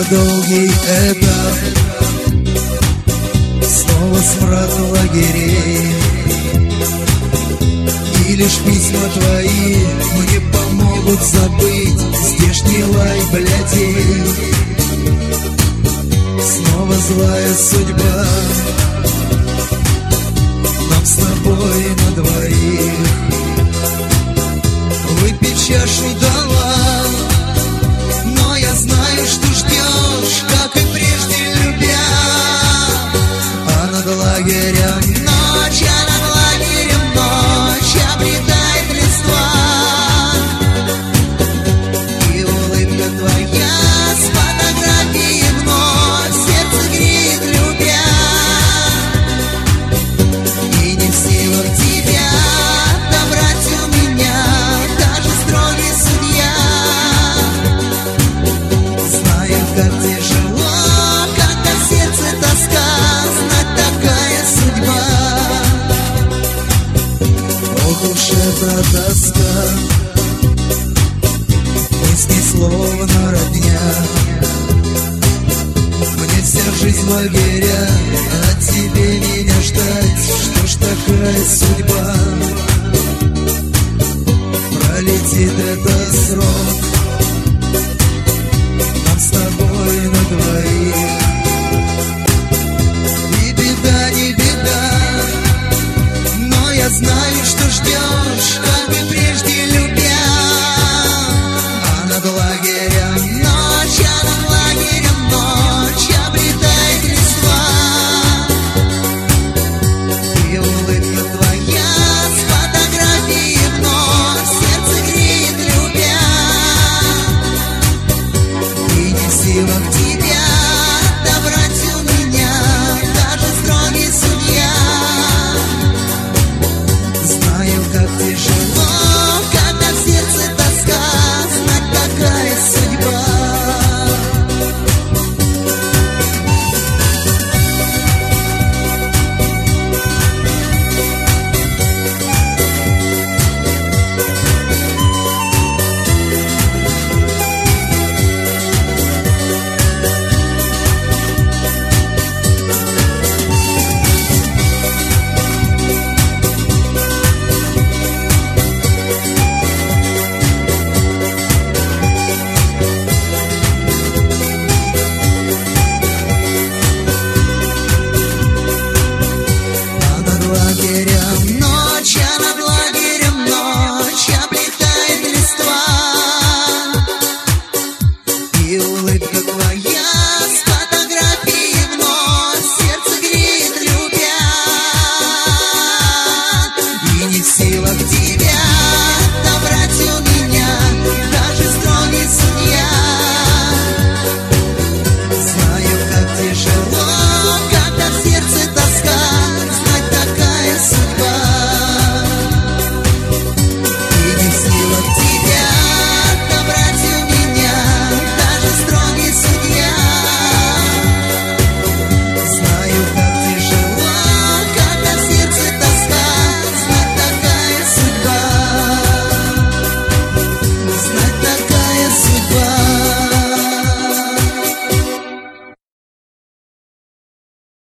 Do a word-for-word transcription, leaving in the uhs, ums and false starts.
долгий этап, снова смрад лагерей. И лишь письма твои мне помогут забыть здешний лай блядей. Снова злая судьба нам с тобой на двоих. Выпить чашу дала, но я знаю, что ждешь, как и прежде любя. А над лагерем ночь, а над лагерем ночь обретает листва. И улыбка твоя с фотографией вновь сердце греет, любя. И не в силах тебя отобрать у меня даже строгий судья. Знаю, как тяжело, когда в сердце тоска, знать такая судьба. Ох уж эта тоска, мысли словно родня. Мне вся жизнь в лагеря, а тебе меня ждать. Что ж такая судьба? Пролетит этот срок,